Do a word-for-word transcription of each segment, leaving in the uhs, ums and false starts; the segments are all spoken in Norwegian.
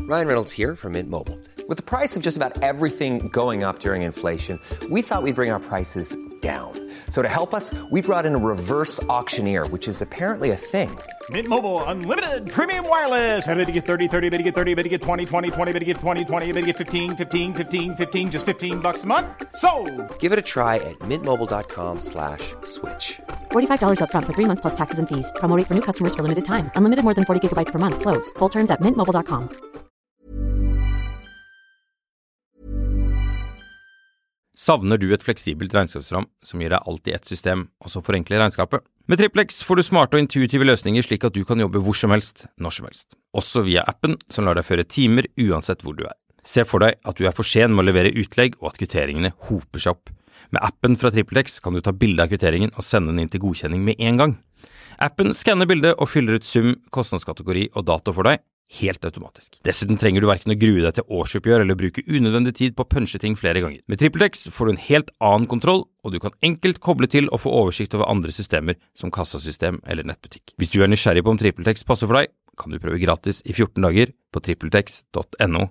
Ryan Reynolds here from Mint Mobile. With the price of just about everything going up during inflation, we thought we'd bring our prices down. So to help us, we brought in a reverse auctioneer, which is apparently a thing. Mint Mobile Unlimited Premium Wireless. How to get thirty, thirty, how to get thirty, how to get twenty, twenty, twenty, how to get twenty, twenty, how to get fifteen, fifteen, fifteen, fifteen, just fifteen bucks a month? Sold! Give it a try at mintmobile.com slash switch. forty-five dollars up front for three months plus taxes and fees. Promo rate for new customers for limited time. Unlimited more than forty gigabytes per month. Slows full terms at mint mobile dot com. Savner du et fleksibelt regnskapsprogram som gir deg alt i ett system, og som forenkler regnskapet? Med Triplex får du smarte og intuitive løsninger slik at du kan jobbe hvor som helst, når som helst. Også via appen som lar deg føre timer uansett hvor du er. Se for deg at du er for sen med å levere utlegg og at kvitteringene hoper seg opp. Med appen fra Triplex kan du ta bilde av kvitteringen og sende den inn til godkjenning med en gang. Appen skanner bildet og fyller ut sum, kostnadskategori og dato for deg, helt automatisk. Dessuten trenger du hverken å grue deg til årsoppgjør eller bruke unødvendig tid på å punche ting flere ganger. Med TripleX får du en helt annen kontroll, og du kan enkelt koble til og få oversikt over andre systemer som kassasystem eller nettbutikk. Hvis du er nysgjerrig på om TripleX passer for deg, kan du prøve gratis i fjorten dager på tripletex punktum no.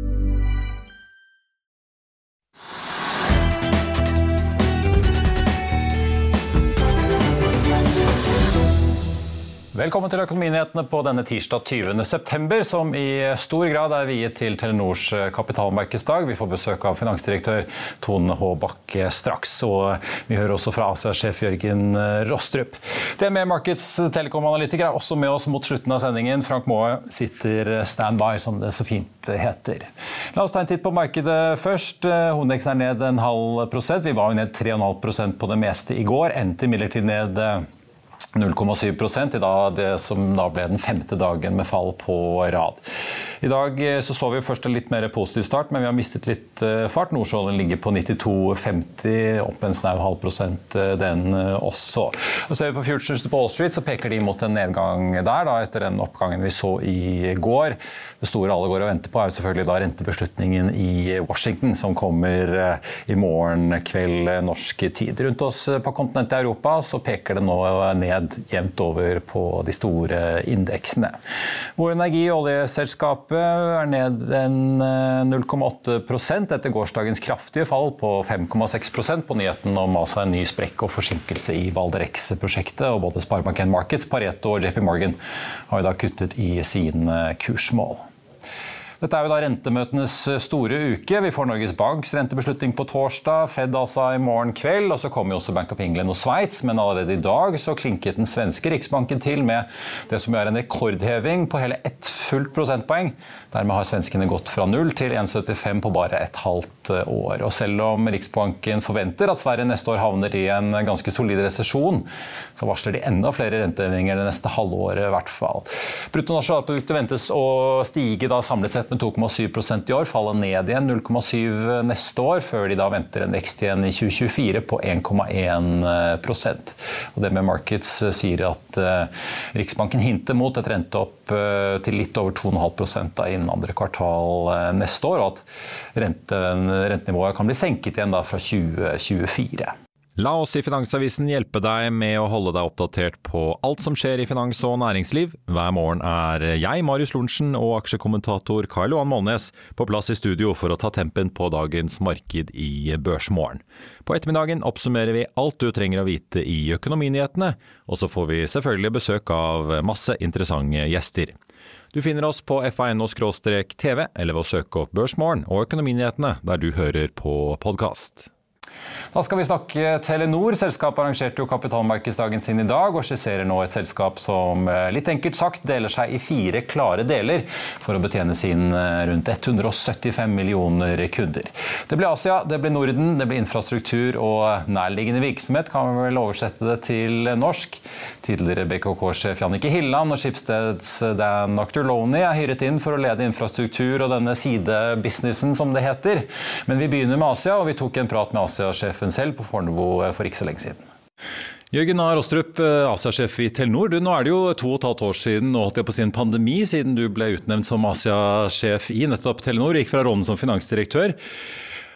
Velkommen til Økonominyhetene på denne tirsdag tyvende september, som i stor grad er viet til Telenors kapitalmarkedsdag. Vi får besøk av finansdirektør Tone H. Bakke straks, og vi hører også fra Asia-sjef Jørgen Rostrup. D M E Markets telekom-analytiker er også med oss mot slutten av sendingen. Frank Maae sitter standby, som det så fint heter. La oss ta en titt på markedet først. Hovedindeksen er ned en halv prosent. Vi var jo ned tre komma fem prosent på det meste i går, endte imidlertid ned null komma syv prosent i dag, det som da ble den femte dagen med fall på rad. I dag så så vi jo først en litt mer positiv start, men vi har mistet litt fart. Nordsjøoljen ligger på nittito femti, opp en snau halv prosent den også. Og ser vi på futures på Wall Street, så peker de mot en nedgang der, da, etter den oppgangen vi så i går. Det store alle går og venter på er jo selvfølgelig da rentebeslutningen i Washington, som kommer i morgen kveld norsk tid. Rundt oss på kontinentet i Europa så peker det nå ned jevnt over på de store indeksene. Vår Energi- og oljeselskapet er ned en null komma åtte prosent etter gårsdagens kraftige fall på fem komma seks prosent på nyheten om altså en ny sprekk og forsinkelse i Valderex-prosjektet, og både Sparebank one Markets, Pareto og J P Morgan har jo da kuttet i sine kursmål. Dette er jo da rentemøtenes store uke. Vi får Norges Banks rentebeslutning på torsdag, Fed altså i morgen kveld, og så kommer jo også Bank of England og Sveits, men allerede i dag så klinket den svenske Riksbanken til med det som er en rekordheving på hele ett fullt prosentpoeng. Dermed har svenskene gått fra null til en komma syttifem på bare et halvt år. Og selv om Riksbanken forventer at Sverige neste år havner i en ganske solid resesjon, så varsler de enda flere rentehevinger det neste halvåret i hvert fall. Bruttonasjonalproduktet ventes å stige da samlet sett med to komma syv prosent i år, faller ned igjen null komma syv neste år, før de da venter en vekst igjen i tjue tjuefire på en komma en prosent. Og D M E Markets sier at uh, Riksbanken hinter mot et renteopp uh, til litt over to komma fem prosent da innen andre kvartal uh, neste år, og at rente, rentenivået kan bli senket igjen da fra tjue tjuefire. La oss i Finansavisen hjelpe deg med å holde deg oppdatert på alt som skjer i finans- og næringsliv. Hver morgen er jeg, Marius Lorentzen, og aksjekommentator Karl Johan Målnes på plass i studio for å ta tempen på dagens marked i Børsmorgen. På ettermiddagen oppsummerer vi alt du trenger å vite i økonominyhetene, og så får vi selvfølgelig besøk av masse interessante gjester. Du finner oss på f a punkt no skråstrek t v eller ved å søke opp Børsmorgen og økonominyhetene der du hører på podcast. Da skal vi snakke Telenor. Selskapet arrangerte jo kapitalmarkedsdagen sin i dag, og skisserer nå et selskap som litt enkelt sagt deler seg i fire klare deler for å betjene sin rundt ett hundre syttifem millioner kunder. Det blir Asia, det blir Norden, det blir infrastruktur og nærliggende virksomhet, kan vi vel oversette det til norsk. Tidligere B K K-sjef Jannicke Hilland og Schibsteds Dan Octorloni er hyret inn for å lede infrastruktur og denne sidebusinessen som det heter. Men vi begynner med Asia, og vi tok en prat med Asia-sjefen selv på Fornebu for ikke så lenge siden. Jørgen Rostrup, Asia-sjef i Telenor. Du, nå er det jo to og et halvt år siden, og holdt jeg på å si en pandemi, siden du ble utnevnt som Asia-sjef i nettopp Telenor, gikk fra rollen som finansdirektør.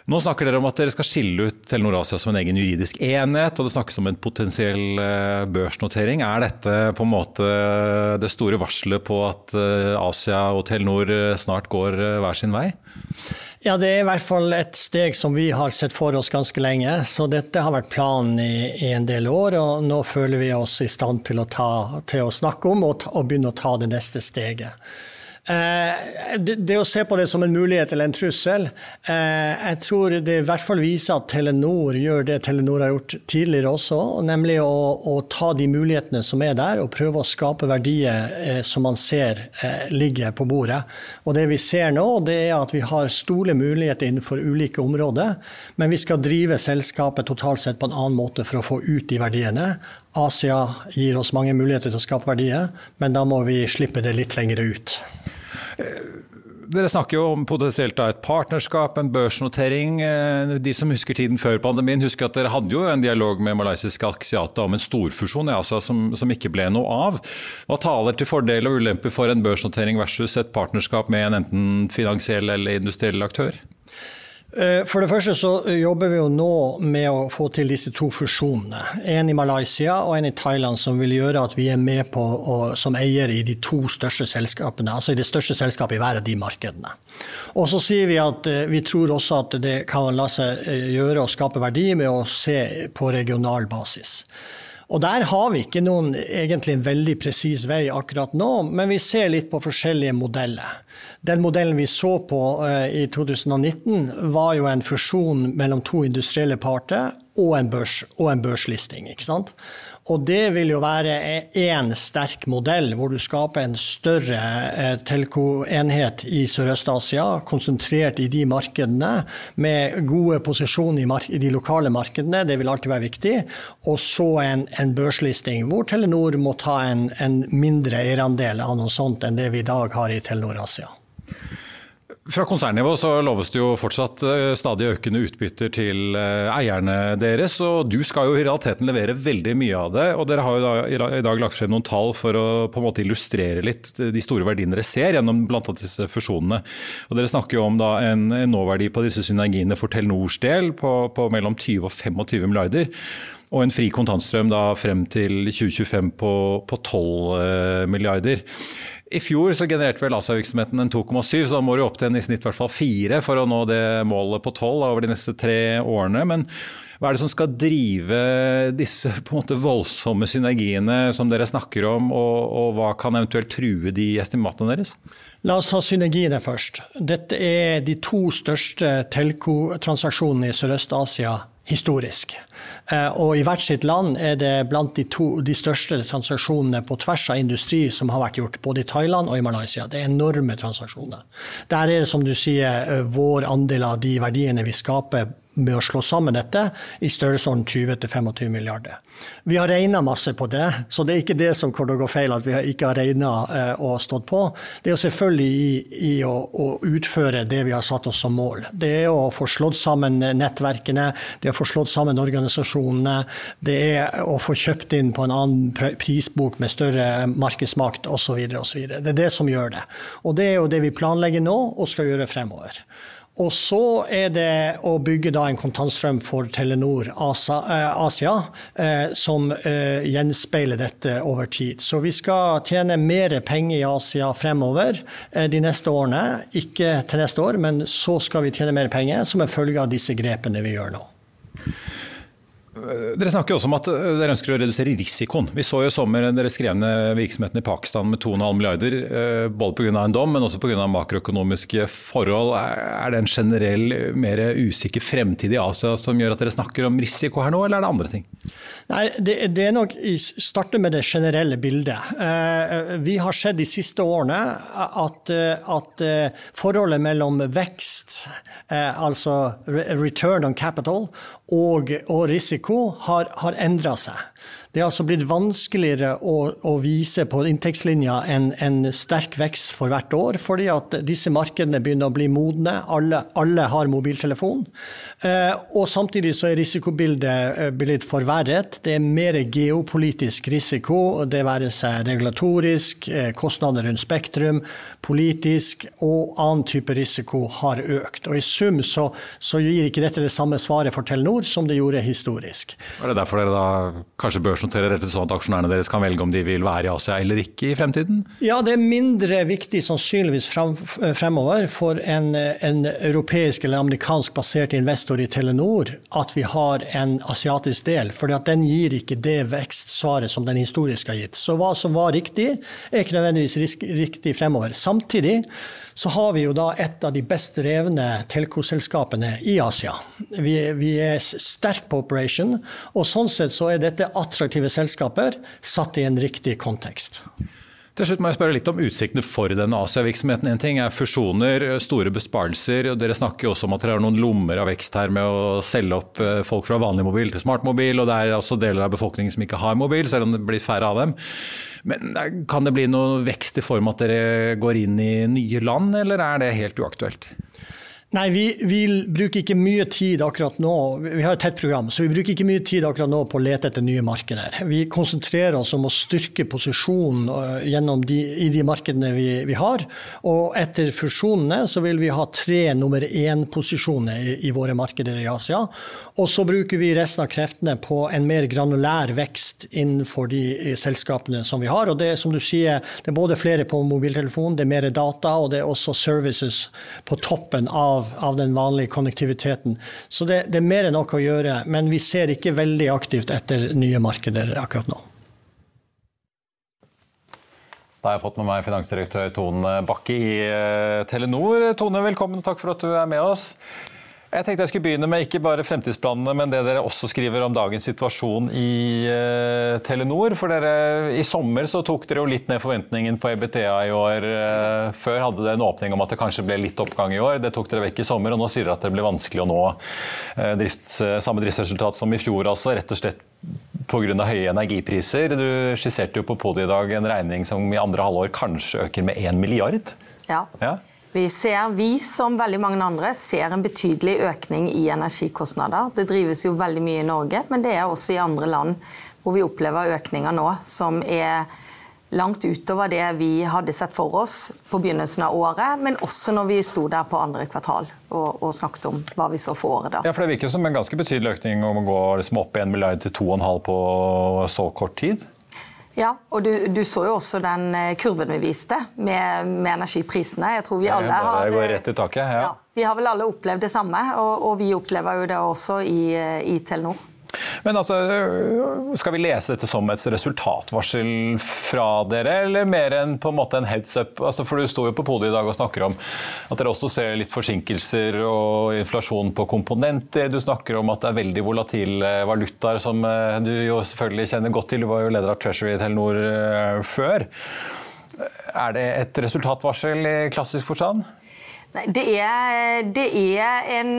Nå snakker dere om at dere skal skille ut Telenor Asia som en egen juridisk enhet, og det snakkes om en potensiell børsnotering. Er dette på en måte det store varslet på at Asia og Telenor snart går hver sin vei? Ja, det er i hvert fall et steg som vi har sett for oss ganske lenge, så dette har vært planen i, i en del år, og nå føler vi oss i stand til å, ta, til å snakke om og, ta, og begynne å ta det neste steget. Eh, det, det å se på det som en mulighet eller en trussel, eh, jeg tror det i hvert fall viser at Telenor gjør det Telenor har gjort tidligere også, nemlig å, å ta de mulighetene som er der og prøve å skape verdier eh, som man ser eh, ligger på bordet. Og det vi ser nå, det er at vi har store muligheter innenfor ulike områder, men vi skal drive selskapet totalt sett på en annen måte for å få ut de verdiene. Asia gir oss mange muligheter til å skape verdier, men da må vi slippe det litt lenger ut. Dere snakker jo om potensielt et partnerskap, en børsnotering. De som husker tiden før pandemien husker at dere hadde jo en dialog med malaysiske Axiata om en storfusjon i Asia som, som ikke ble noe av. Hva taler til fordel og ulempe for en børsnotering versus et partnerskap med en enten finansiell eller industriell aktør? For det første så jobber vi jo nå med å få til disse to fusjonene. En i Malaysia og en i Thailand som vil gjøre at vi er med på å, som eier i de to største selskapene, altså i det største selskapet i hver av de markedene. Og så sier vi at vi tror også at det kan la seg gjøre og skape verdi med å se på regional basis. Og der har vi ikke noen egentlig en veldig presis vei akkurat nå, men vi ser litt på forskjellige modeller. Den modellen vi så på uh, i to tusen og nitten var jo en fusjon mellom to industrielle parter og en børs og en børslisting, ikke sant? Og det vil jo være en sterk modell hvor du skaper en større eh, telco-enhet i Sørøst-Asia, konsentrert i de markedene, med gode posisjoner i, mark- i de lokale markedene, det vil alltid være viktig, og så en, en børslisting hvor Telenor må ta en, en mindre eierandel av noe sånt enn det vi i dag har i Telenor Asia. Fra konsernnivå så loves det jo fortsatt stadig økende utbytter til eierne deres, og du skal jo i realiteten levere veldig mye av det, og dere har jo da, i dag lagt frem noen tall for å på en måte illustrere litt de store verdiene dere ser gjennom blant annet disse fusjonene. Og dere snakker jo om da en, en nåverdi på disse synergiene for Telenors del på, på mellom tyve og tjuefem milliarder, og en fri kontantstrøm da frem til tjue tjuefem på, på tolv milliarder. I fjor så genererte vel Asia-virksomheten en to komma syv, så da må du opp til en i snitt i hvert fall fire for å nå det målet på tolv over de neste tre årene. Men hva er det som skal drive disse på en måte voldsomme synergiene som dere snakker om, og, og hva kan eventuelt true de estimatene deres? La oss ta synergiene først. Dette er de to største telco-transaksjonene i Sørøst-Asia historisk. Og i hvert sitt land er det blant de, to, de største transaksjonene på tvers av industri som har vært gjort, både i Thailand og i Malaysia. Det er enorme transaksjoner. Der er det, som du sier, vår andel av de verdiene vi skaper med å slå sammen dette i størrelsesorden tyve til tjuefem milliarder. Vi har regnet masse på det, så det er ikke det som kommer til å gå feil at vi ikke har regnet eh, og stått på. Det er jo selvfølgelig i, i å, å utføre det vi har satt oss som mål. Det er å få slått sammen nettverkene, det er å få slått sammen organisasjonene, det er å få kjøpt inn på en annen prisbok med større markedsmakt og så videre og så videre. Det er det som gjør det. Og det er jo det vi planlegger nå og skal gjøre fremover. Og så er det å bygge da en kontantstrøm for Telenor Asia, eh, Asia eh, som eh, gjenspeiler dette over tid. Så vi skal tjene mer penger i Asia fremover eh, de neste årene, ikke til neste år, men så skal vi tjene mer penger som en følge av disse grepene vi gjør nå. Dere snakker jo også om at dere ønsker å redusere risikoen. Vi så jo i sommer dere skrev ned virksomheten i Pakistan med to komma fem milliarder, både på grunn av en dom, men også på grunn av makroøkonomiske forhold. Er det en generell, mer usikker fremtid i Asia som gjør at dere snakker om risiko her nå, eller er det andre ting? Nei, det, det er nok i starte med det generelle bildet. Vi har sett de siste årene at, at forholdet mellom vekst, altså return on capital, og, og risiko har, har endret seg. Det er altså blitt vanskeligere å, å vise på inntektslinja en, en sterk vekst for hvert år, fordi at disse markedene begynner å bli modne. Alle, alle har mobiltelefon. Eh, og samtidig så er risikobildet blitt forverret. Det er mer geopolitisk risiko, det være seg regulatorisk, eh, kostnader rundt spektrum, politisk og annen type risiko har økt. Og i sum så, så gir ikke dette det samme svaret for Telenor som det gjorde historisk. Er det derfor dere da kanskje børsnoterer rett sånn at aksjonærene deres kan velge om de vil være i Asia eller ikke i fremtiden? Ja, det er mindre viktig sannsynligvis frem, fremover for en, en europeisk eller amerikansk basert investor i Telenor at vi har en asiatisk del, for den gir ikke det vekstsvaret som den historisk har gitt. Så hva som var riktig er ikke nødvendigvis riktig fremover. Samtidig så har vi jo da et av de best drevne telkoselskapene i Asia. Vi, vi er sterk på operation, og sånn sett så er dette attraktive selskaper satt i en riktig kontekst. Til slutt må jeg spørre litt om utsiktene for denne Asia-virksomheten. En ting er fusjoner, store besparelser, og dere snakker jo også om at dere har noen lommer av vekst her med å selge opp folk fra vanlig mobil til smartmobil, og det er også deler av befolkningen som ikke har mobil, selv om det blir færre av dem. Men kan det bli noe vekst i form at dere går inn i nye land, eller er det helt uaktuelt? Nei, vi, vi bruker ikke mye tid akkurat nå. Vi har et tett program, så vi bruker ikke mye tid akkurat nå på å lete etter nye markeder. Vi konsentrerer oss om å styrke posisjonen gjennom de, i de markedene vi, vi har. Og etter fusjonene så vil vi ha tre nummer én-posisjoner i, i våre markeder i Asia. Og så bruker vi resten av kreftene på en mer granulær vekst innenfor de selskapene som vi har. Og det er som du sier, det er både flere på mobiltelefon, det er mer data, og det er også services på toppen av Av, av den vanlige konnektiviteten. Så det, det er mer enn nok å gjøre, men vi ser ikke veldig aktivt etter nye markeder akkurat nå. Da har jeg fått med meg finansdirektør Tone Bakke i Telenor. Tone, velkommen og takk for at du er med oss. Jeg tenkte jeg skulle begynne med ikke bare fremtidsplanene, men det dere også skriver om dagens situasjon i uh, Telenor. For dere, i sommer så tok dere jo litt ned forventningen på EBITDA i år. Uh, før hadde dere en åpning om at det kanskje ble litt oppgang i år. Det tok dere vekk i sommer, og nå sier dere at det ble vanskelig å nå uh, drifts, uh, samme driftsresultat som i fjor, altså rett og slett på grunn av høye energipriser. Du skisserte jo på podiet i dag en regning som i andre halvår kanskje øker med en milliard. Ja. Ja. Vi ser, vi som veldig mange andre, ser en betydelig økning i energikostnader. Det drives jo veldig mye i Norge, men det er også i andre land hvor vi opplever økninger nå som er langt utover det vi hadde sett for oss på begynnelsen av året, men også når vi sto der på andre kvartal og, og snakket om hva vi så for året da. Ja, for det virker som en ganske betydelig økning om å gå liksom opp en milliard til to og en halv på så kort tid. Ja, og du, du så jo også den kurven vi viste med, med energiprisene. Jeg tror vi alle har... Det går rett i taket, ja. Ja, vi har vel alle opplevd det samme, og, og vi opplever jo det også i, i Telenor. Men altså, skal vi lese dette som et resultatvarsel fra dere, eller mer enn på en måte en heads up? Altså, for du står jo på podiet i dag og snakker om at dere også ser litt forsinkelser og inflasjon på komponenter. Du snakker om at det er veldig volatile valutaer som du jo selvfølgelig kjenner godt til. Du var jo leder av Treasury i Telenor før. Er det et resultatvarsel i klassisk forstand? Nei, det er, det er en,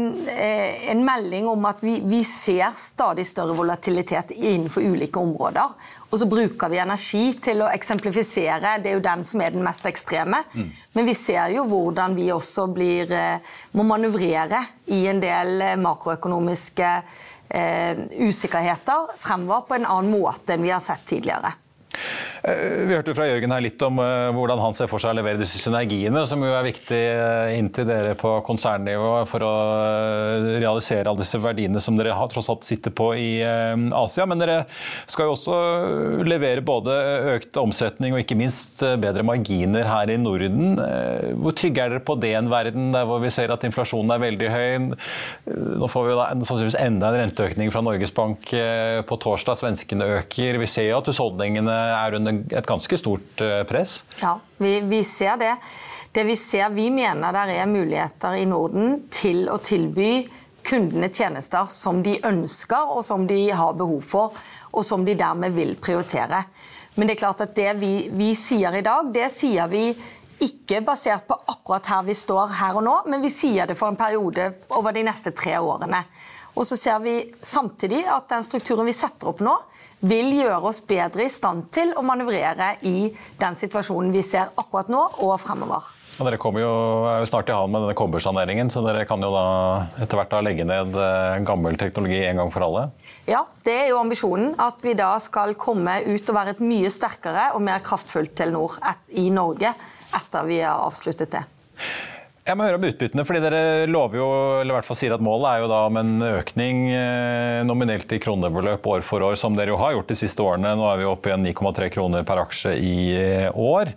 en melding om at vi, vi ser stadig større volatilitet innenfor ulike områder. Og så bruker vi energi til å eksemplifisere, det er jo den som er den mest ekstreme. Mm. Men vi ser jo hvordan vi også blir, må manøvrere i en del makroøkonomiske eh, usikkerheter fremover på en annen måte enn vi har sett tidligere. Vi hørte fra Jørgen her litt om uh, hvordan han ser for seg å levere disse synergiene, som jo er viktig uh, inn til dere på konsernnivå for å uh, realisere alle disse verdiene som dere har, tross alt sitter på i uh, Asia. Men dere skal jo også levere både økt omsetning og ikke minst uh, bedre marginer her i Norden. Uh, hvor trygge er dere på det en verden der hvor vi ser at inflasjonen er veldig høy? Uh, nå får vi da sannsynligvis enda en renteøkning fra Norges Bank uh, på torsdag. Svenskene øker. Vi ser jo at husholdningene er under et ganske stort press. Ja, vi, vi ser det. Det vi ser, vi mener der er muligheter i Norden til å tilby kundene tjenester som de ønsker og som de har behov for, og som de dermed vil prioritere. Men det er klart at det vi, vi sier i dag, det sier vi ikke basert på akkurat her vi står her og nå, men vi sier det for en periode over de neste tre årene. Og så ser vi samtidig at den strukturen vi setter opp nå, vil gjøre oss bedre i stand til å manøvrere i den situasjonen vi ser akkurat nå og fremover. Og dere kommer jo, er jo snart i havn med denne kobbersaneringen, så dere kan jo da etter hvert da legge ned gammel teknologi en gang for alle. Ja, det er jo ambisjonen at vi da skal komme ut og være et mye sterkere og mer kraftfullt Telenor i Norge etter vi har avsluttet det. Jeg må høre om utbyttene, fordi dere lover jo, eller i hvert fall sier at målet er jo da om en økning nominelt i kronebeløp år for år, som dere jo har gjort de siste årene. Nå er vi oppe i ni komma tre kroner per aksje i år.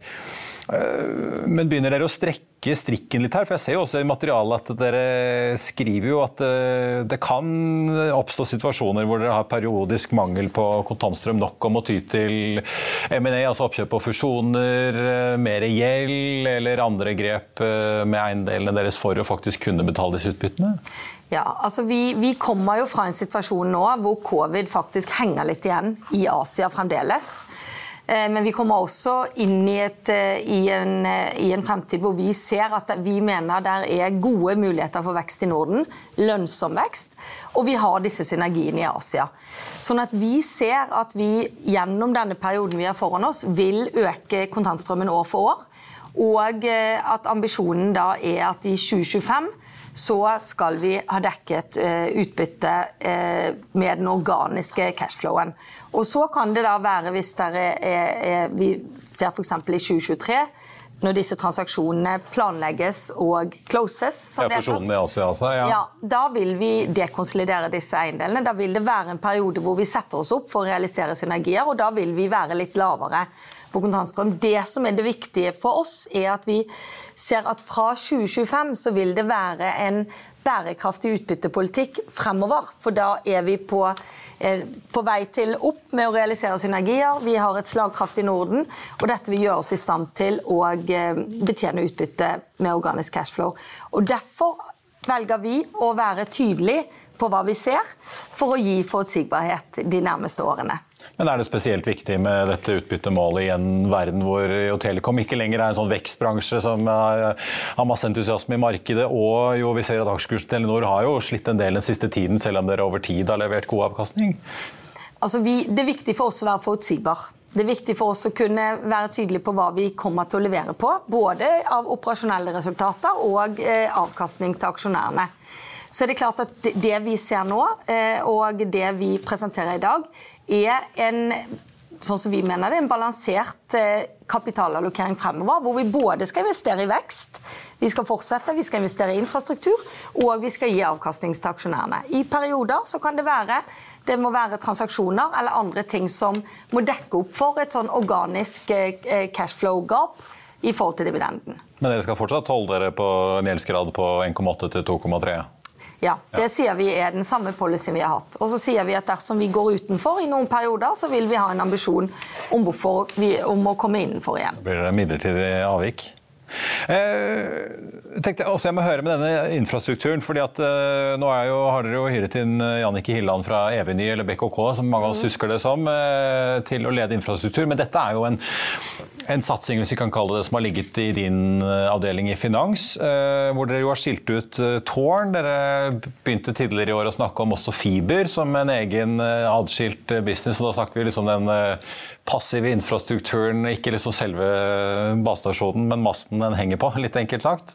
Men begynner dere å strekke strikken litt her? For jeg ser jo også i materialet at dere skriver jo at det kan oppstå situasjoner hvor dere har periodisk mangel på kontantstrøm nok om å ty til M and A, altså oppkjøp og fusjoner, mer gjeld eller andre grep med eiendelene deres for å faktisk kunne betale disse utbyttene? Ja, altså vi, vi kommer jo fra en situasjon nå hvor covid faktisk henger litt igjen i Asia fremdeles. Men vi kommer også inn i, et, i, en, i en fremtid hvor vi ser at vi mener der er gode muligheter for vekst i Norden, lønnsom vekst, og vi har disse synergiene i Asia. Sånn at vi ser at vi gjennom denne perioden vi har foran oss vil øke kontantstrømmen år for år, og at ambisjonen da er at i tjue tjuefem så skal vi ha dekket uh, utbytte uh, med den organiske cashflowen. Og så kan det da være, hvis der er, er, er, vi ser for eksempel i tjue tjuetre, når disse transaksjonene planlegges og closes, som ja, fusjonen i Asia, altså, ja. Ja, da vil vi dekonsolidere disse eiendelene. Da vil det være en periode hvor vi setter oss opp for å realisere synergier, og da vil vi være litt lavere på kontantstrøm. Det som er det viktige for oss er at vi ser at fra tjue tjuefem så vil det være en bærekraftig utbyttepolitikk fremover, for da er vi på, eh, på vei til opp med å realisere synergier. Vi har et slagkraft i Norden, og dette vil gjøre oss i stand til å eh, betjene utbytte med organisk cashflow. Og derfor velger vi å være tydelige på hva vi ser, for å gi forutsigbarhet de nærmeste årene. Men er det spesielt viktig med dette utbyttemålet i en verden hvor jo Telekom ikke lenger er en sånn vekstbransje som har masse entusiasme i markedet, og jo vi ser at aksjekursen Telenor har jo slitt en del den siste tiden, selv om dere over tid har levert god avkastning? Altså vi, det er viktig for oss å være forutsigbar. Det er viktig for oss å kunne være tydelige på hva vi kommer til å levere på, både av operasjonelle resultater og eh, avkastning til aksjonærene. Så er det klart at det vi ser nå, og det vi presenterer i dag, er en, sånn som vi mener det, en balansert kapitalallokering fremover, hvor vi både skal investere i vekst, vi skal fortsette, vi skal investere i infrastruktur, og vi skal gi avkastning til aksjonærene. I perioder så kan det være, det må være transaksjoner eller andre ting som må dekke opp for et sånn organisk cashflow-gap i forhold til dividenden. Men dere skal fortsatt holde dere på en gjeldsgrad på en komma åtte til to komma tre? Ja, det sier vi er den samme policyen vi har hatt. Og så sier vi at dersom vi går utenfor i noen perioder, så vil vi ha en ambisjon om, hvorfor vi, om å komme innenfor igjen. Blir det midlertidig avvik? Jeg tenkte også jeg må høre med denne infrastrukturen, fordi at nå er jo, har dere jo hyret inn Jannicke Hilland fra Eveny eller B K K, som mange av oss husker det som, til å lede infrastruktur. Men dette er jo en, en satsing, hvis vi kan kalle det, som har ligget i din avdeling i finans, hvor dere jo har skilt ut tårn. Dere begynte tidligere i år å snakke om også fiber som en egen adskilt business, og da snakker vi liksom den passive infrastrukturen, ikke liksom selve basestasjonen, men masten den henger på, litt enkelt sagt.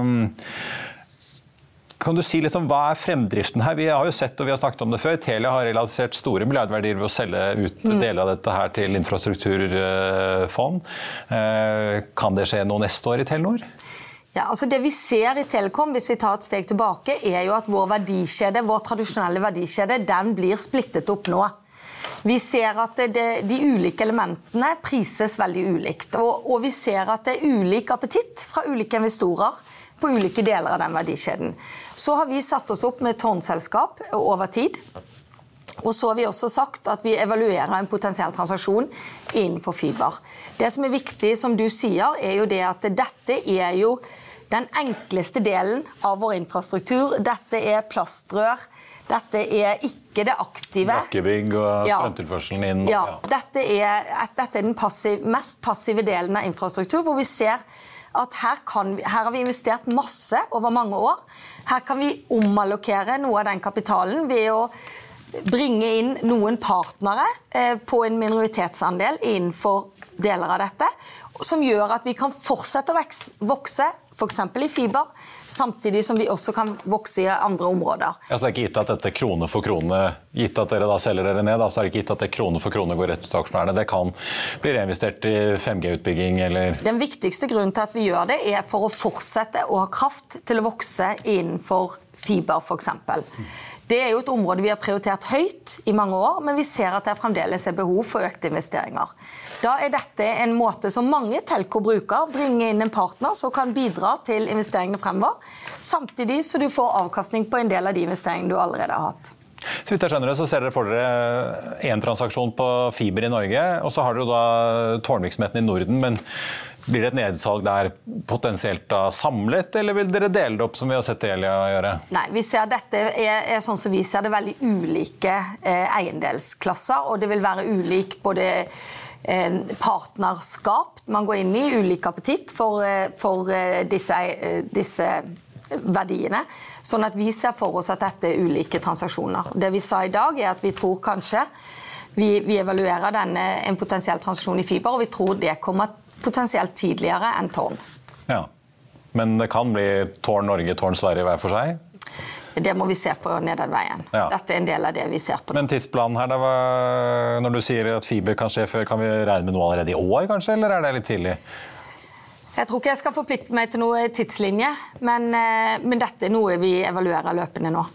Kan du si litt om hva er fremdriften her? Vi har jo sett, og vi har snakket om det før, Telia har realisert store milliardverdier ved å selge ut mm. deler av dette her til infrastrukturfond. Kan det skje noe neste år i Telenor? Ja, altså det vi ser i Telekom, hvis vi tar et steg tilbake, er jo at vår verdikjede, vår tradisjonelle verdikjede, den blir splittet opp nå. Vi ser at det, det, de ulike elementene prises veldig ulikt, og, og vi ser at det er ulik appetitt fra ulike investorer på ulike deler av den verdikjeden. Så har vi satt oss opp med tårnselskap over tid, og så har vi også sagt at vi evaluerer en potensiell transaksjon innenfor fiber. Det som er viktig, som du sier, er jo det at dette er jo den enkleste delen av vår infrastruktur. Dette er plastrør. Dette er ikke det aktive. Brakkebygg og strømtilførselen inn. Ja, ja. Dette, er, dette er den passiv, mest passive delen av infrastruktur, hvor vi ser at her, kan vi, her har vi investert masse over mange år. Her kan vi omallokere noe av den kapitalen ved å bringe inn noen partnere eh, på en minoritetsandel innenfor deler av dette, som gjør at vi kan fortsette å vokse, for eksempel i fiber, samtidig som vi også kan vokse i andre områder. Altså det er ikke gitt at dette krone for krone, gitt at dere da selger dere ned, da, så er det ikke gitt at det krone for krone går rett ut til aksjonærene. Det kan bli reinvestert i fem G-utbygging, eller? Den viktigste grunnen til at vi gjør det er for å fortsette å ha kraft til å vokse innenfor fiber, for eksempel. Det er jo et område vi har prioritert høyt i mange år, men vi ser at det fremdeles er behov for økte investeringer. Da er dette en måte som mange telco bruker, bringe inn en partner som kan bidra til investeringene fremover, samtidig så du får avkastning på en del av de investeringene du allerede har hatt. Så vidt jeg skjønner det, så ser dere for dere en transaksjon på fiber i Norge, og så har dere jo da tårnvirksomheten i Norden, men blir det et nedsalg der potensielt da samlet, eller vil dere dele det opp som vi har sett Telia gjøre? Nei, vi ser dette er, er sånn som vi ser det veldig ulike eh, eiendelsklasser, og det vil være ulik både eh, partnerskap, man går inn i ulik appetitt for, eh, for eh, disse, eh, disse verdiene, sånn at vi ser for oss at dette er ulike transaksjoner. Det vi sa i dag er at vi tror kanskje, vi, vi evaluerer denne, en potensiell transaksjon i fiber, og vi tror det kommer potensielt tidligere enn tårn. Ja, men det kan bli tårn Norge, tårn Sverige hver for seg? Det må vi se på nedad veien. Ja. Dette er en del av det vi ser på. Men tidsplanen her, da, når du sier at fiber kan skje før, kan vi regne med noe allerede i år kanskje, eller er det litt tidlig? Jeg tror ikke jeg skal forplikte meg til noe tidslinje, men, men dette er noe vi evaluerer løpende nå.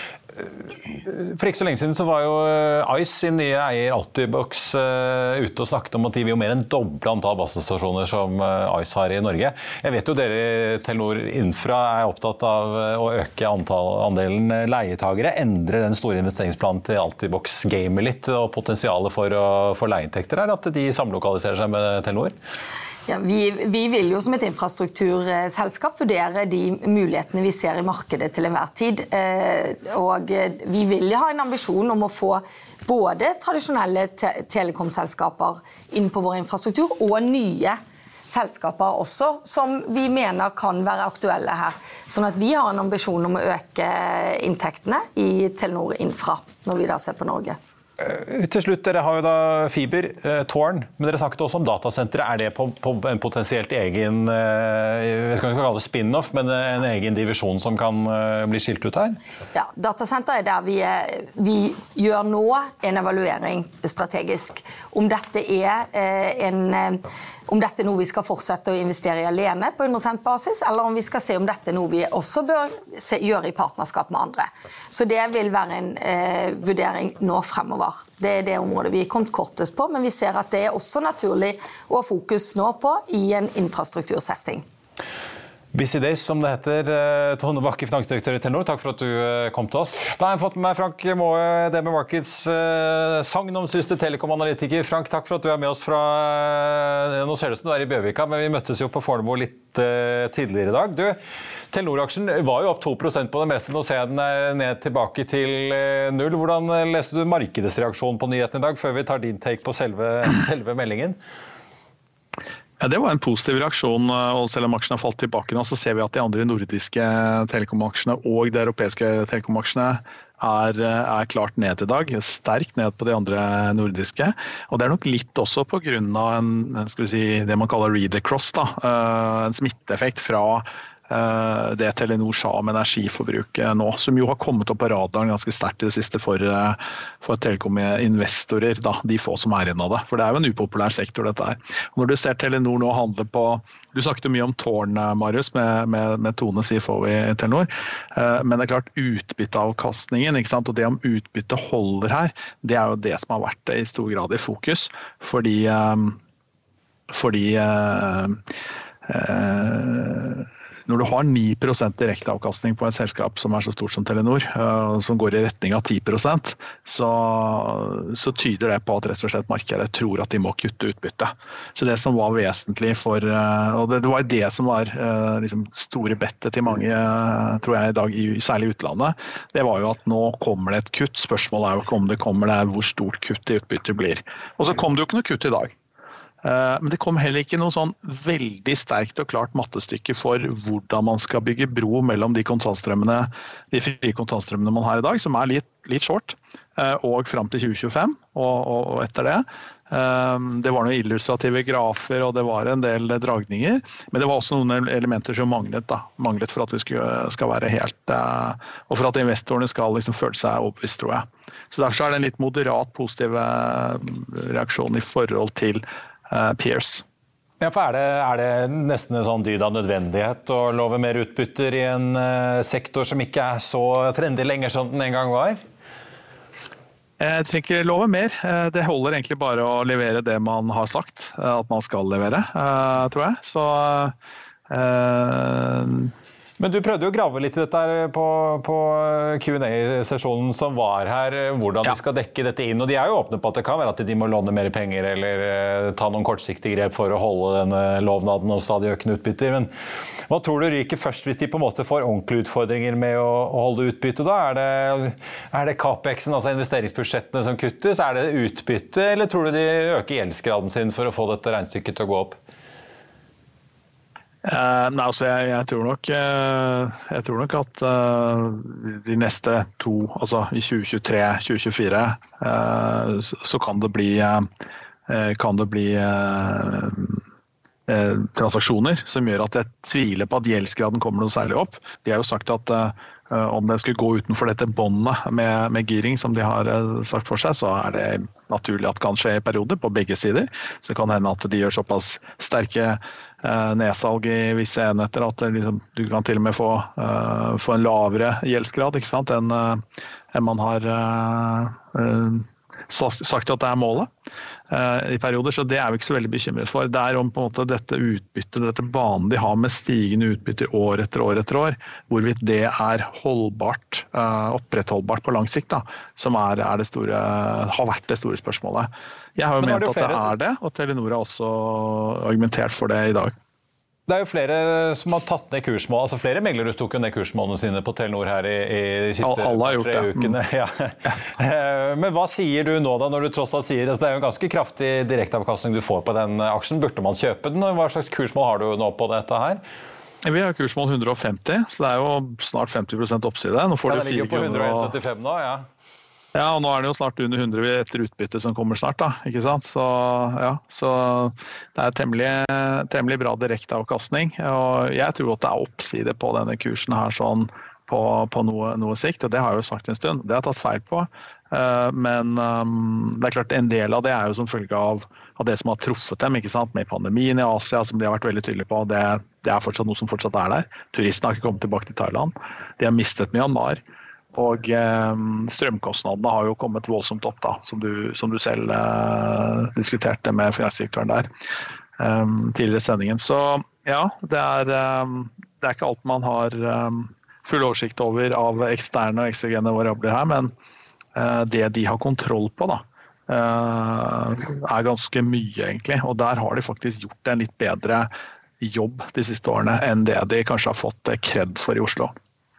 For ikke så lenge siden så var jo Ice sin nye eier Altibox ute og snakket om at de vil jo mer enn doble antall basestasjoner som Ice har i Norge. Jeg vet jo dere i Telenor Infra er opptatt av å øke antall, andelen leietagere, endre den store investeringsplanen til Altibox gamer litt, og potensialet for, å, for leieinntekter er at de samlokaliserer seg med Telenor. Ja, vi, vi vil jo som et infrastrukturselskap vurdere de mulighetene vi ser i markedet til enhver tid. Og vi vil ha en ambisjon om å få både tradisjonelle te- telekomselskaper inn på vår infrastruktur, og nye selskaper også, som vi mener kan være aktuelle her. Sånn at vi har en ambisjon om å øke inntektene i Telenor Infra, når vi da ser på Norge. Til slutt, dere har jo da fiber, eh, tårn, men dere snakket også om datasentre. Er det på, på en potensielt egen, eh, jeg vet ikke om vi kan kalle det spin-off, men en egen divisjon som kan eh, bli skilt ut her? Ja, datasenter er der vi, er, vi gjør nå en evaluering strategisk. Om dette er eh, en... Eh, om dette er noe vi skal fortsette å investere i alene på hundre prosent basis, eller om vi skal se om dette er noe vi også bør se, gjøre i partnerskap med andre. Så det vil være en eh, vurdering nå fremover. Det er det området vi er kommet kortest på, men vi ser at det er også naturlig å ha fokus nå på i en infrastruktursetting. Busy days, som det heter. Tone Bakke, finansdirektør i Telenor, takk for at du kom til oss. Da har jeg fått med meg Frank Maaø, D B Markets sagnomsuste telekom-analytiker. Frank, takk for at du er med oss fra, nå ser det ut som du er i Bjørvika, men vi møttes jo på Fornebu litt uh, tidligere i dag. Du, Telenor-aksjen var jo opp to prosent på det meste, nå ser jeg den er ned tilbake til uh, null. Hvordan leste du markedsreaksjonen på nyheten i dag, før vi tar din take på selve, selve meldingen? Ja, det var en positiv reaksjon, og selv om aksjene har falt tilbake nå, så ser vi at de andre nordiske telekomaksjene og de europeiske telekomaksjene er, er klart ned i dag, sterkt ned på de andre nordiske. Og det er nok litt også på grunn av en, skal vi si, det man kaller read across, da, en smitteeffekt fra det Telenor sa om energiforbruket nå, som jo har kommet opp på radaren ganske sterkt i det siste for, for telekom-investorer, da, de få som er igjen av det. For det er jo en upopulær sektor, dette her. Og når du ser Telenor nå handle på, du snakket jo mye om tårn, Marius, med, med, med Tone C F O i Telenor, men det er klart utbytteavkastningen, ikke sant? Og det om utbytte holder her, det er jo det som har vært i stor grad i fokus, fordi, fordi når du har ni prosent direkteavkastning på et selskap som er så stort som Telenor, som går i retning av ti prosent, så, så tyder det på at rett og slett markedet tror at de må kutte utbytte. Så det som var vesentlig for, og det, det var det som var liksom, store bettet til mange, tror jeg i dag, særlig i utlandet, det var jo at nå kommer det et kutt. Spørsmålet er jo ikke om det kommer, det er hvor stort kutt i utbytte blir. Og så kom det jo ikke noe kutt i dag. Men det kom heller ikke noe sånn veldig sterkt og klart mattestykke for hvordan man skal bygge bro mellom de kontantstrømmene, de frie kontantstrømmene man har i dag, som er litt, litt short, og frem til tjue tjuefem og, og, og etter det. Det var noen illustrative grafer, og det var en del dragninger, men det var også noen elementer som manglet, da. Manglet for at vi skulle, skal være helt, og for at investorene skal liksom føle seg overbevist, tror jeg. Så derfor er det en litt moderat positiv reaksjon i forhold til uh, peers. Ja, for er det, er det nesten en sånn dyd av nødvendighet å love mer utbytter i en uh, sektor som ikke er så trendig lenger som den en gang var? Jeg trenger ikke love mer. Det holder egentlig bare å levere det man har sagt at man skal levere, tror jeg. Så, uh... Men du prøvde jo å grave litt i dette her på, på Q and A-sesjonen som var her, hvordan ja. de skal dekke dette inn. Og de er jo åpne på at det kan være at de må låne mer penger eller uh, ta noen kortsiktige grep for å holde denne lovnaden og stadig økende utbytter. Men hva tror du ryker først hvis de på en måte får ordentlige utfordringer med å, å holde utbytte da? Er det, er det CapExen, altså investeringsbudsjettene som kuttes? Er det utbytte, eller tror du de øker gjeldsgraden sin for å få dette regnstykket til å gå opp? Uh, nei, altså jeg, jeg, tror nok, uh, jeg tror nok at uh, de neste to, altså i tjue tjuetre tjue tjuefire, uh, så, så kan det bli, uh, kan det bli uh, uh, transaksjoner som gjør at jeg tviler på at gjeldsgraden kommer noe særlig opp. De har jo sagt at uh, om det skulle gå utenfor dette båndet med, med giring som de har uh, sagt for seg, så er det naturlig at det kan skje i perioder på begge sider. Så det kan hende at de gjør såpass sterke nedsalg i visse enheter at liksom, du kan til og med få, uh, få en lavere gjeldsgrad, ikke sant, enn, uh, enn man har uh, uh, sagt at det er målet uh, i perioder, så det er vi ikke så veldig bekymret for. Det er om på en måte dette utbyttet, dette banen de har med stigende utbytter år etter år etter år, hvorvidt det er holdbart, uh, opprettholdbart på lang sikt, da, som er, er det store, har vært det store spørsmålet. Jeg har jo ment at det er det, og Telenor har også argumentert for det i dag. Det er jo flere som har tatt ned kursmål, altså flere meglere tok jo ned kursmålene sine på Telenor her i, i de siste tre ukene. Mm. Ja. Men hva sier du nå da, når du tross alt sier, altså det er jo en ganske kraftig direkteavkastning du får på den aksjen, burde man kjøpe den, og hva slags kursmål har du nå på dette her? Vi har kursmål hundre og femti, så det er jo snart femti prosent oppside. Nå får ja, det ligger på hundre og syttifem nå, ja. Ja, og nå er det jo snart under hundre etter utbytte som kommer snart, da, ikke sant? Så, ja, så det er temmelig, temmelig bra direkteavkastning, og jeg tror at det er oppside på denne kursen her sånn på, på noe, noe sikt, og det har jeg jo sagt en stund. Det har jeg tatt feil på, men um, det er klart en del av det er jo som følge av, av det som har truffet dem, ikke sant? Med pandemien i Asia, som de har vært veldig tydelige på, det, det er fortsatt noe som fortsatt er der. Turistene har ikke kommet tilbake til Thailand. De har mistet Myanmar. Og eh, strømkostnadene har jo kommet voldsomt opp, da, som du, som du selv eh, diskuterte med finansdirektøren der eh, tidligere i sendingen. Så ja, det er, eh, det er ikke alt man har eh, full oversikt over av eksterne og eksogene variabler her, men eh, det de har kontroll på, da, eh, er ganske mye egentlig. Og der har de faktisk gjort en litt bedre jobb de siste årene enn det de kanskje har fått kred for i Oslo.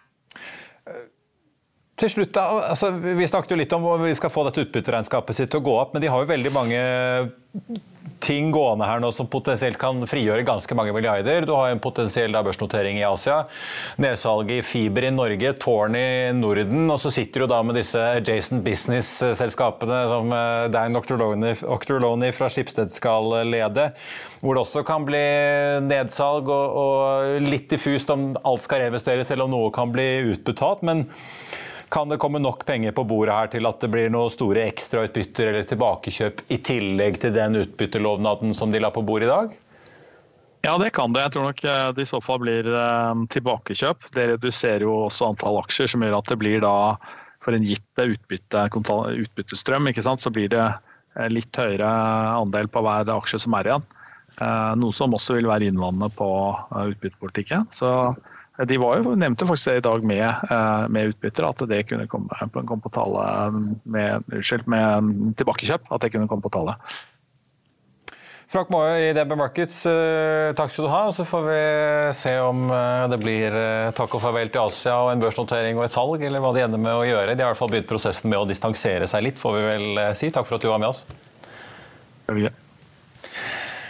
Til slutt da, altså, vi snakket jo litt om hvor vi skal få dette utbytteregnskapet sitt til å gå opp, men de har jo veldig mange ting gående her nå som potensielt kan frigjøre ganske mange milliarder. Du har en potensiell da, børsnotering i Asia, nedsalg i fiber i Norge, tårn i Norden, og så sitter du da med disse adjacent business-selskapene som Dan Octorloni fra Schibsted skal lede, hvor det også kan bli nedsalg og, og litt diffust om alt skal reinvesteres, eller om noe kan bli utbetalt, men kan det komme nok penger på bordet her til at det blir noen store ekstrautbytter eller tilbakekjøp i tillegg til den utbyttelovnaden som de la på bordet i dag? Ja, det kan det. Jeg tror nok det i så fall blir tilbakekjøp. Det reduserer jo også antall aksjer, som gjør at det blir da, for en gitt utbytte, utbyttestrøm, ikke sant, så blir det litt høyere andel på hver aksje som er igjen. Noe som også vil være innvandrende på utbyttepolitikken. Så de var jo, nevnte faktisk det i dag med, med utbytter, at det kunne komme, komme på tale med, unnskyld, med tilbakekjøp, at det kunne komme på tale. Frank Maaø i D B Markets, takk skal du ha, og så får vi se om det blir takk og farvel til Asia og en børsnotering og et salg, eller hva de ender med å gjøre. De har i hvert fall begynt prosessen med å distansere seg litt, får vi vel si. Takk for at du var med oss. Det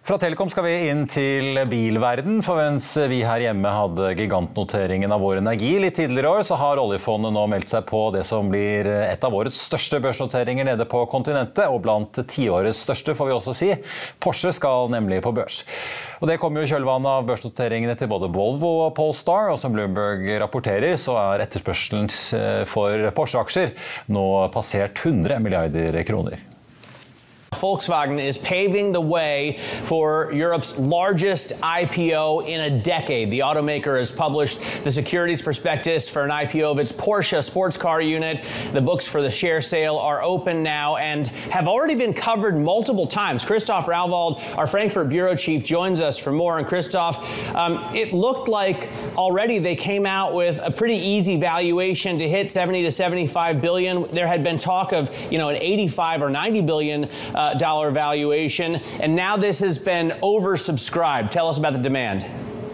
Fra Telekom skal vi inn til bilverden, for mens vi her hjemme hadde gigantnoteringen av Vår Energi litt tidligere år, så har oljefondet nå meldt seg på det som blir et av årets største børsnoteringer nede på kontinentet, og blant tiårets største får vi også si. Porsche skal nemlig på børs. Og det kommer jo kjølvannet av børsnoteringene til både Volvo og Polestar, og som Bloomberg rapporterer, så er etterspørselen for Porsche-aksjer nå passert hundre milliarder kroner. Volkswagen is paving the way for Europe's largest I P O in a decade. The automaker has published the securities prospectus for an I P O of its Porsche sports car unit. The books for the share sale are open now and have already been covered multiple times. Christoph Rauwald, our Frankfurt bureau chief, joins us for more. And Christoph, um, it looked like already they came out with a pretty easy valuation to hit seventy to seventy-five billion. There had been talk of, you know, an eighty-five or ninety billion uh, dollar valuation, and now this has been oversubscribed. Tell us about the demand.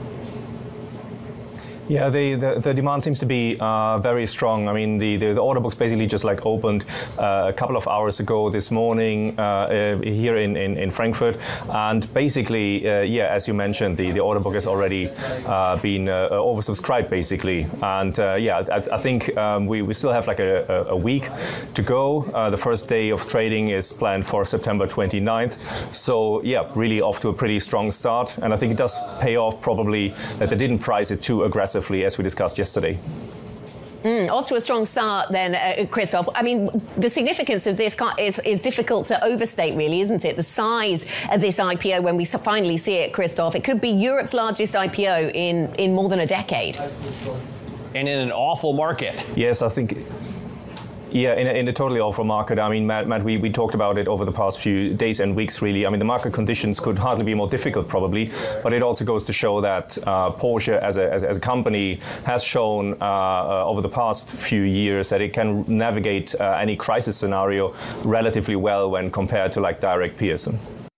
Yeah, the, the, the demand seems to be uh, very strong. I mean, the, the, the order books basically just like opened uh, a couple of hours ago this morning uh, uh, here in, in, in Frankfurt. And basically, uh, yeah, as you mentioned, the, the order book has already uh, been uh, oversubscribed, basically. And uh, yeah, I, I think um, we, we still have like a, a week to go. Uh, the first day of trading is planned for September twenty-ninth. So yeah, really off to a pretty strong start. And I think it does pay off probably that they didn't price it too aggressively, as we discussed yesterday. Mm, off to a strong start then, uh, Christoph. I mean, the significance of this is, is difficult to overstate, really, isn't it? The size of this I P O when we finally see it, Christoph. It could be Europe's largest I P O in, in more than a decade. And in an awful market. Yes, I think... Yeah, in a, in a totally awful market. I mean, Matt, Matt we, we talked about it over the past few days and weeks, really. I mean, the market conditions could hardly be more difficult, probably. But it also goes to show that uh, Porsche, as a, as, as a company, has shown uh, uh, over the past few years that it can navigate uh, any crisis scenario relatively well when compared to, like, direct peers.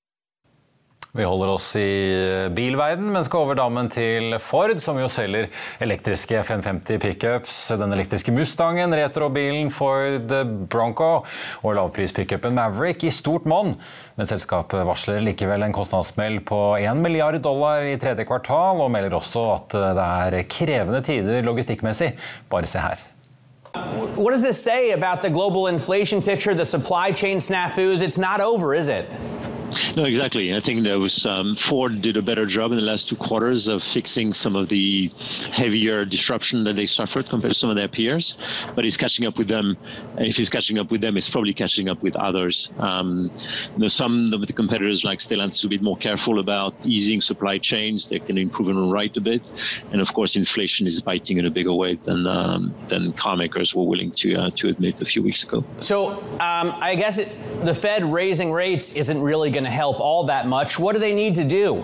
Vi holder oss i bilverden, men skal over dammen til Ford, som jo selger elektriske F one fifty pickups, den elektriske Mustangen, retrobilen Ford Bronco og lavpris-pickupen Maverick i stort monn. Men selskapet varsler likevel en kostnadsmeld på en milliard dollar i tredje kvartal, og melder også at det er krevende tider logistikkmessig. Bare se her. What does this say about the global inflation picture, the supply chain snafus? It's not over, is it? No, exactly. I think there was um, Ford did a better job in the last two quarters of fixing some of the heavier disruption that they suffered compared to some of their peers. But he's catching up with them. And if he's catching up with them, he's probably catching up with others. Um, you know, some of the competitors like Stellantis are a bit more careful about easing supply chains. They can improve and right a bit. And of course, inflation is biting in a bigger way than um, than car makers were willing to uh, to admit a few weeks ago. So um, I guess it, the Fed raising rates isn't really going to help all that much. What do they need to do?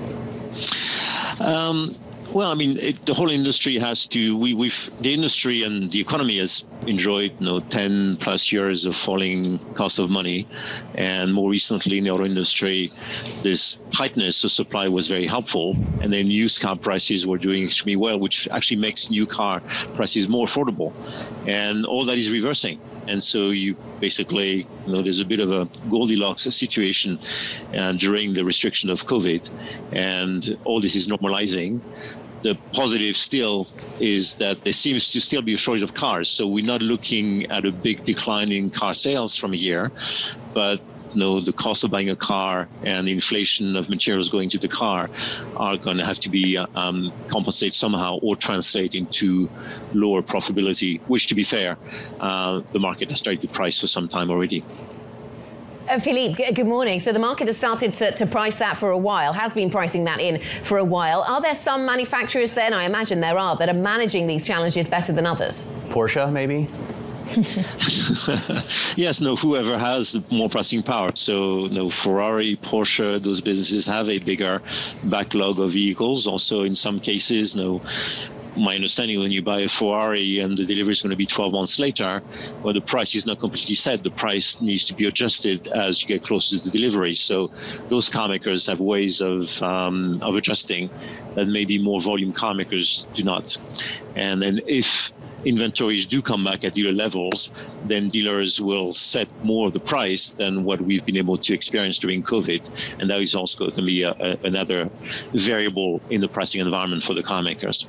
Um, well, I mean, it, the whole industry has to. We, we've the industry and the economy has enjoyed, you know, ten plus years of falling cost of money, and more recently in the auto industry, this tightness of supply was very helpful, and then used car prices were doing extremely well, which actually makes new car prices more affordable, and all that is reversing. And so you basically, you know, there's a bit of a Goldilocks situation uh, during the restriction of COVID, and all this is normalizing. The positive still is that there seems to still be a shortage of cars. So we're not looking at a big decline in car sales from here, but you know, the cost of buying a car and the inflation of materials going to the car are going to have to be um, compensated somehow or translate into lower profitability, which, to be fair, uh, the market has started to price for some time already. Uh, Philippe, good morning. So the market has started to, to price that for a while, has been pricing that in for a while. Are there some manufacturers then, I imagine there are, that are managing these challenges better than others? Porsche, maybe? Yes, no, whoever has more pricing power. So, no, Ferrari, Porsche, those businesses have a bigger backlog of vehicles. Also, in some cases, no, my understanding, when you buy a Ferrari and the delivery is going to be twelve months later, well, the price is not completely set. The price needs to be adjusted as you get closer to the delivery. So those car makers have ways of um, of adjusting that maybe more volume car makers do not. And then if inventories do come back at dealer levels, then dealers will set more of the price than what we've been able to experience during COVID. And that is also going to be a, a, another variable in the pricing environment for the car makers.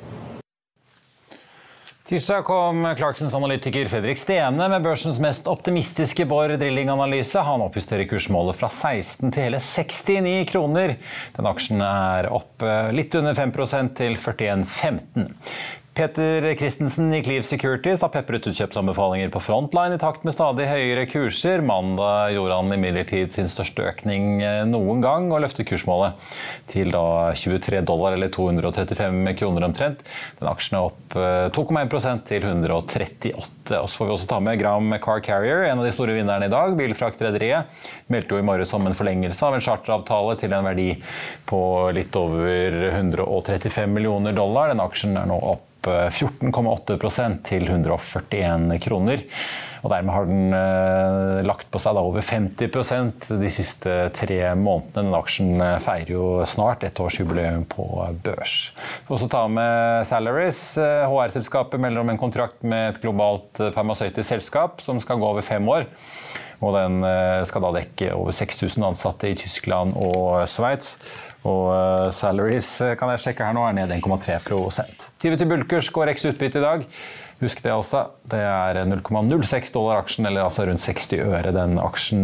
Tirsdag kom Clarksons analytiker Fredrik Stene med børsens mest optimistiske Borr Drilling-analyse. Han oppjusterer kursmålet fra seksten til hele sekstini kroner. Den aksjen er opp litt under fem prosent til førtien femten. Peter Christensen i Cleave Securities har pepret ut kjøpsanbefalinger på Frontline i takt med stadig høyere kurser. Mandag gjorde han imidlertid sin største økning noen gang og løftet kursmålet til da tjuetre dollar eller to hundre og trettifem kroner omtrent. Den aksjen er opp to komma en prosent til hundre og trettiåtte. Og så får vi også ta med Graham Car Carrier, en av de store vinnerne i dag. Bilfraktrederiet meldte jo i morges om en forlengelse av en charteravtale til en verdi på litt over hundre og trettifem millioner dollar. Den aksjen er nå opp fjorten komma åtte prosent til hundre og førtien kroner. Og dermed har den eh, lagt på seg da over femti prosent de siste tre månedene. Den aksjen feirer jo snart et årsjubileum på børs. Vi får også ta med Salaries. H R-selskapet melder om en kontrakt med et globalt farmasøytisk selskap som skal gå over fem år. Og den skal da dekke over seks tusen ansatte i Tyskland og Sveits. Og Salaries kan jeg sjekke her nå er ned en komma tre prosent. T V til Bulkers går X utbytte i dag. Husk det altså. Det er null komma null seks dollar aksjen, eller altså rundt seksti øre. Den aksjen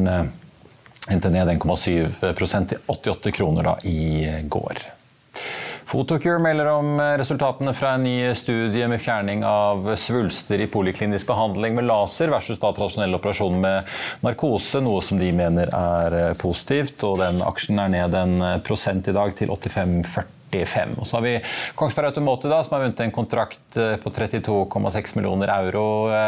endte ned en komma syv prosent til åttiåtte kroner da i går. Photocure melder om resultatene fra en ny studie med fjerning av svulster i poliklinisk behandling med laser versus da tradisjonell operasjon med narkose, noe som de mener er positivt, og den aksjen er ned en prosent i dag til åttifem førtifem. Og så har vi Kongsberg Automotive da, som har vunnet en kontrakt på trettito komma seks millioner euro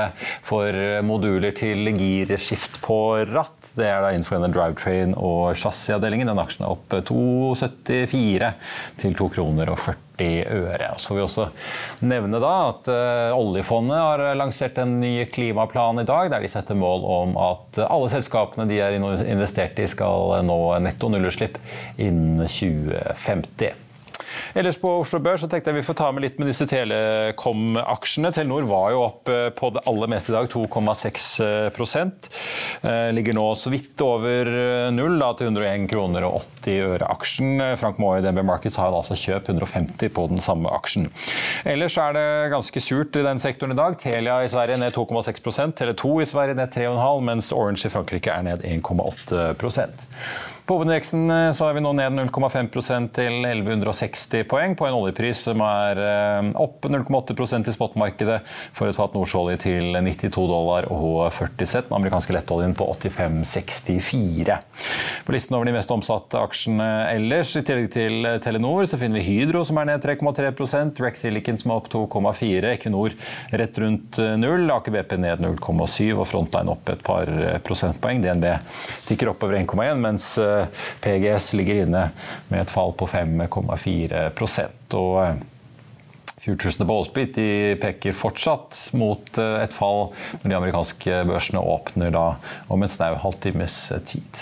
for moduler til girskift på ratt. Det er da innenfor en drivetrain og chassisavdelingen. Den aksjen er opp to komma syttifire til to kroner og førti øre. Så får vi også nevne da at uh, oljefondet har lansert en ny klimaplan i dag, der de setter mål om at alle selskapene de er investert i skal nå netto nullutslipp innen tjue femti. Ellers på Oslo Børs så tenkte jeg vi får ta med litt med disse telekom-aksjene. Telenor var jo opp på det aller meste i dag, to komma seks prosent. Ligger nå så vidt over null da, til hundre og en kroner og åtti øre aksjen. Frank Moe i D N B Markets har altså kjøpt hundre og femti på den samme aksjen. Ellers er det ganske surt i den sektoren i dag. Telia i Sverige ned to komma seks prosent, Tele to i Sverige ned tre komma fem, mens Orange i Frankrike er ned en komma åtte prosent. På hovedindeksen så er vi nå ned null komma fem prosent til elleve hundre og seksti poeng på en oljepris som er opp null komma åtte prosent i spotmarkedet for et fat nordsjøolje til nittito dollar og førti cent. Den amerikanske lettoljen på åttifem sekstifire. På listen over de mest omsatte aksjene ellers, i tillegg til Telenor, så finner vi Hydro som er ned tre komma tre prosent, Rex Silicon som er opp to komma fire, Equinor rett rundt null, Aker B P ned null komma syv og Frontline opp et par prosentpoeng. D N B tikker opp over en komma en, mens P G S ligger inne med et fall på fem komma fire prosent. Og futuresene på Wall Street de peker fortsatt mot et fall når de amerikanske børsene åpner da om en snau halvtimes tid.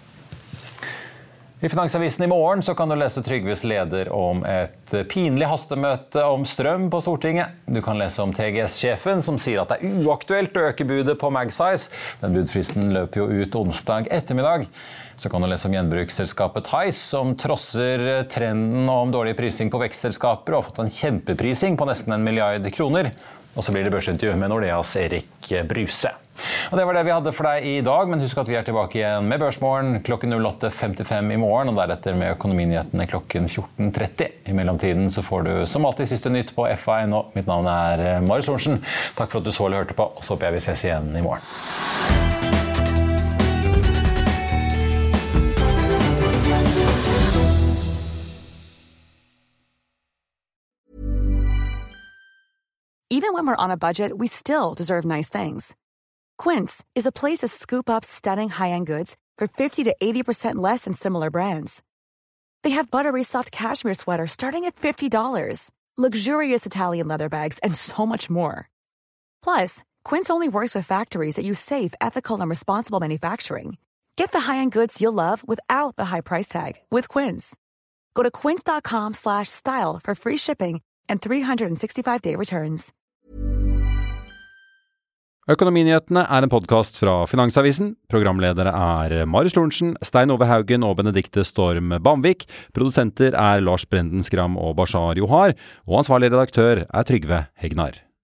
I Finansavisen i morgen så kan du lese Trygves leder om et pinlig hastemøte om strøm på Stortinget. Du kan lese om T G S-sjefen som sier at det er uaktuelt å øke budet på Magsize. Den budfristen løper jo ut onsdag ettermiddag. Så kan du lese om gjenbruksselskapet Theis som trosser trenden om dårlig prising på vekstselskaper og har fått en kjempeprising på nesten en milliard kroner. Og så blir det børsintervju med Nordeas Erik Bruse. Og det var det vi hadde for deg i dag, men husk at vi er tilbake igjen med Børsmorgen klokken null åtte femtifem i morgen, og deretter med økonominyhetene klokken fjorten tretti. I mellomtiden så får du som alltid siste nytt på F A N O. Mitt navn er Marius Lorentzen. Takk for at du så eller hørte på, og så håper jeg vi ses igjen i morgen. Even when we're on a budget, we still deserve nice things. Quince is a place to scoop up stunning high-end goods for fifty to eighty percent less than similar brands. They have buttery soft cashmere sweaters starting at fifty dollars, luxurious Italian leather bags, and so much more. Plus, Quince only works with factories that use safe, ethical, and responsible manufacturing. Get the high-end goods you'll love without the high price tag with Quince. Go to quince.com slash style for free shipping and three sixty-five day returns. Økonominyhetene er en podcast fra Finansavisen. Programledere er Marius Lorentzen, Stein Ove Haugen og Benedikte Storm Bamvik. Produsenter er Lars Brenden Skram og Bashar Johar. Og ansvarlig redaktør er Trygve Hegnar.